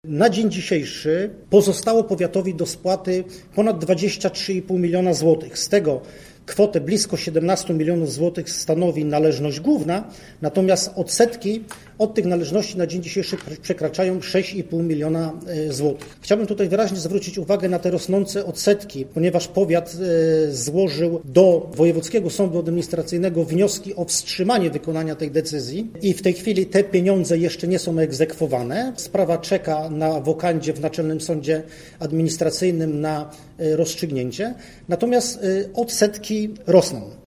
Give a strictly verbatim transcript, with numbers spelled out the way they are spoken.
Na dzień dzisiejszy pozostało powiatowi do spłaty ponad dwadzieścia trzy i pół miliona złotych. Z tego kwotę blisko siedemnaście milionów złotych stanowi należność główna, natomiast odsetki od tych należności na dzień dzisiejszy przekraczają sześć i pół miliona złotych. Chciałbym tutaj wyraźnie zwrócić uwagę na te rosnące odsetki, ponieważ powiat złożył do Wojewódzkiego Sądu Administracyjnego wnioski o wstrzymanie wykonania tej decyzji i w tej chwili te pieniądze jeszcze nie są egzekwowane. Sprawa czeka na wokandzie w Naczelnym Sądzie Administracyjnym na rozstrzygnięcie, natomiast odsetki rosną.